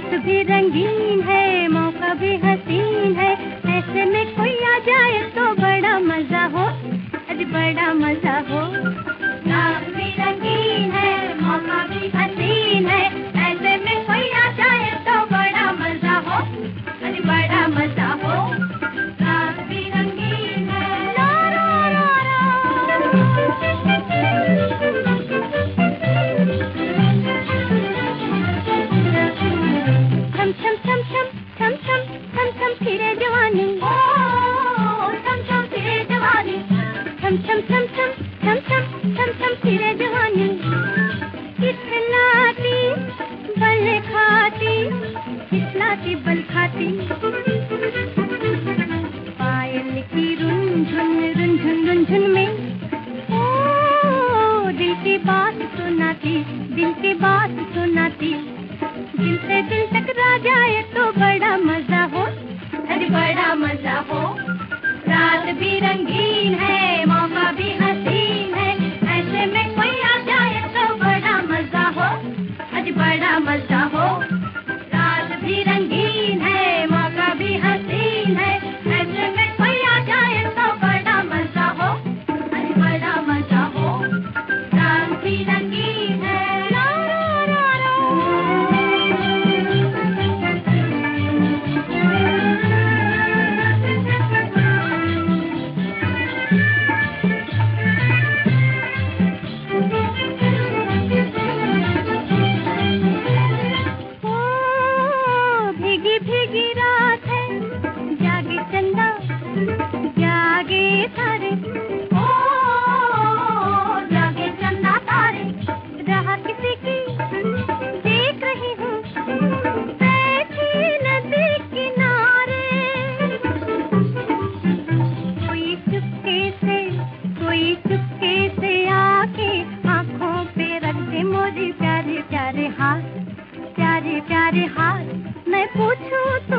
रात भी रंगीन है, मौका भी हसीन है, ऐसे में कोई आ जाए तो बड़ा मजा हो, अरे बड़ा मजा हो। रात भी रंगीन है, मौका भी हसीन है, ऐसे में कोई आ जाए तो बड़ा मजा हो, अरे बड़ा मजा हो। रात भी रंगीन है, ला ला ला छम छम छम छम छम छम छम छम फिरे जवानी, ओ छम छम फिरे जवानी, छम छम छम छम छम छम छम छम फिरे जवानी। इतलाती बल खाती, इतलाती बल खाती, पायल की रुंझुन रुंझुन रुंझुन में, ओ दिल की बात सुनाती, दिल की बात सुनाती, दिल से दिल टकरा जाए तो बड़ा मजा हो, अरे बड़ा मजा हो। रात भी रंगीन है, मौका भी हसीन है, ऐसे में कोई आ जाए तो बड़ा मजा हो, अरे बड़ा मजा हो। रात भी रंगीन है, मौका भी हसीन है, ऐसे में कोई आ जाए तो बड़ा मजा हो, अरे बड़ा मजा हो। रात भी रंगीन है, ला ला ला भीगी रात है, जागे चंदा जागे तारे, ओ जागे चंदा तारे, राह किसी की देख रही हूँ, बैठी नदी किनारे, कोई चुपके से आके आँखों पे रख दे मोरे प्यारे प्यारे हाथ, प्यारे प्यारे हाथ। मैं पूछूं तो